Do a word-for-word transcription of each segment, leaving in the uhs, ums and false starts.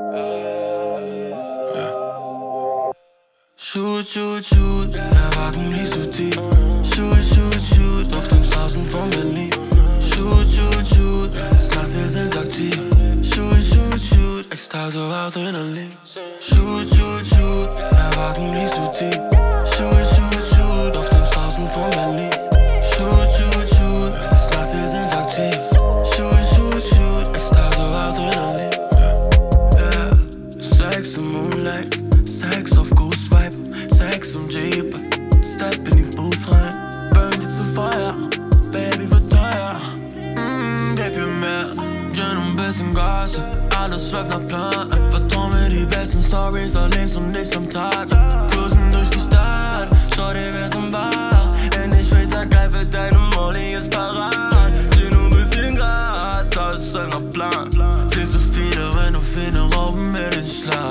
Shoot, shoot, shoot, der Wagen lief so tief. Shoot, shoot, shoot, auf den Straßen von Berlin. Shoot, shoot, shoot, das Nachtel sind aktiv. Shoot, shoot, shoot, Ekstase, Adrenalin. Shoot, shoot, shoot, der Wagen lief so tief. Shoot, shoot, shoot, auf den Straßen von Berlin. Shoot, shoot, shoot, das Nachtel sind aktiv. Shoot, shoot, shoot, Ekstase, Adrenalin. Yeah, Sex im Moonlight, Sex auf Ghost Vibe, Sex im Jeep, Step in die Booth rein. Burn sie zu Feuer, Baby wird teuer. Mmm, gib mir mehr, Gin und bisschen Gas. Alles läuft nach Plan. Vertrau mir die besten Stories, all links und nichts am Tag. Cruisen durch die Stadt, schau dir wer's im Bar. Wenn ich will, sag greife deine Molly ist parat. Gin und bisschen Gas, alles läuft nach Plan. Viel zu viele, wenn du viele rauben mir den Schlaf.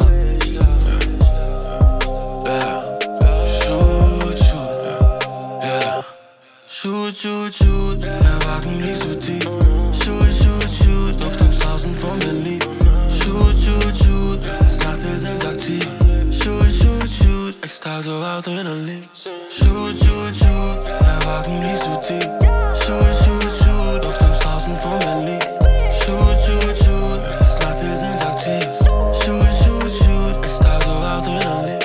Yeah. Shoot, shoot, yeah. Shoot, shoot, shoot, der Wagen lief so tief. Shoot, shoot, shoot, auf den Straßen von Berlin. Shoot, shoot, shoot, das Nachtel sind aktiv. Shoot, shoot, shoot, Ekstase, Adrenalin. Shoot, shoot, shoot, der Wagen lief so tief. Shoot, shoot, shoot, auf den Straßen von Berlin. Shoot, shoot, shoot, das Nachtel sind aktiv. Shoot, shoot, shoot, Ekstase, Adrenalin.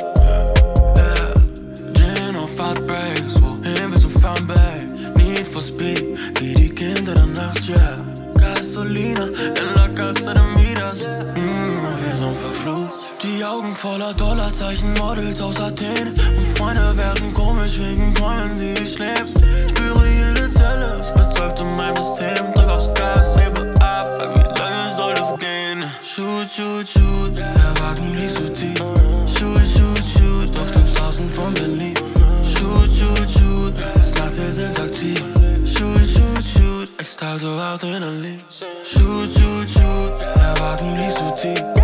Heartbreaks, wohin willst du fahren, babe? Need for Speed, wie die Kinder der Nacht, yeah. Gasolina in la Casa de Midas. Mmm, wir sind verflucht. Die Augen voller Dollarzeichen, Models aus Athen. Und Freunde werden komisch wegen Träumen, die ich leb. Spüre jede Zelle, es betäubt in meinem System. Drück aufs Gas, hebe ab, frag, wie lange soll das gehen? Shoot, shoot, shoot, der Wagen lief so tief. Shoot, shoot, shoot, auf den Straßen von Berlin. Shoot, shoot, shoot, das Nachtel sind aktiv. Shoot, shoot, shoot, Ekstase, Adrenalin. Shoot, shoot, shoot, der Wagen lief so tief.